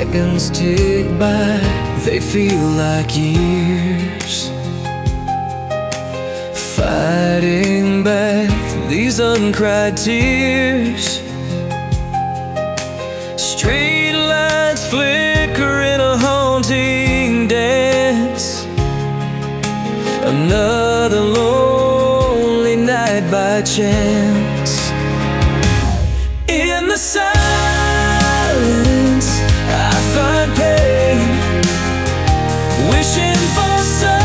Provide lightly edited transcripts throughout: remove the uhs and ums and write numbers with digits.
Seconds tick by, they feel like years. Fighting back these uncried tears. Straight lines flicker in a haunting dance. Another lonely night by chance. In the silence I find pain, wishing for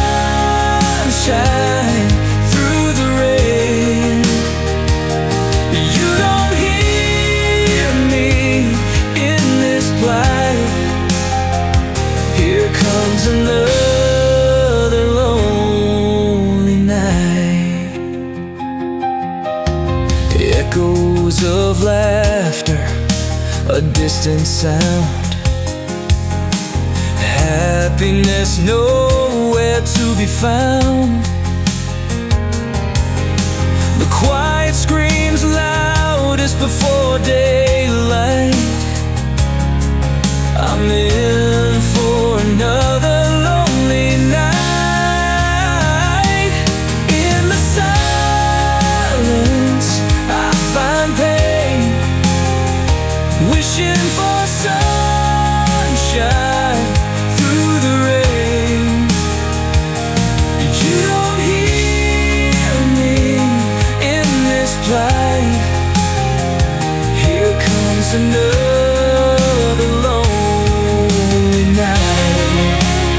sunshine through the rain. You don't hear me in this plight. Here comes another lonely night. Echoes of laughter, a distant sound. Happiness nowhere to be found. The quiet screams loudest before daylight. I'm in for another lonely night. In the silence I find pain, wishing for sunshine through the rain. You don't hear me in this plight. Here comes another lonely night.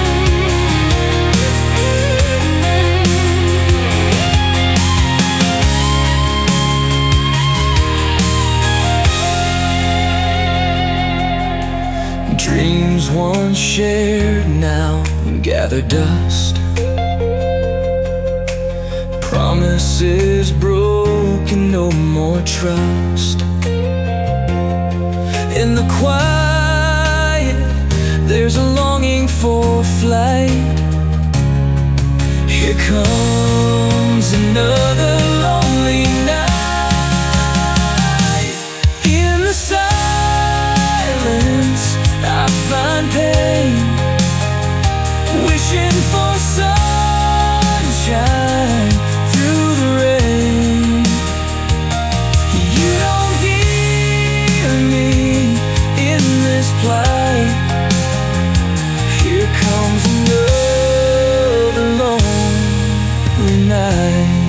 Dreams once shared now gather dust. Promises broken, no more trust. In the quiet there's a longing for flight. Here comes another lonely night. In the silence I find pain, wishing for sunshine through the rain. You don't hear me in this plight. Here comes another lonely night.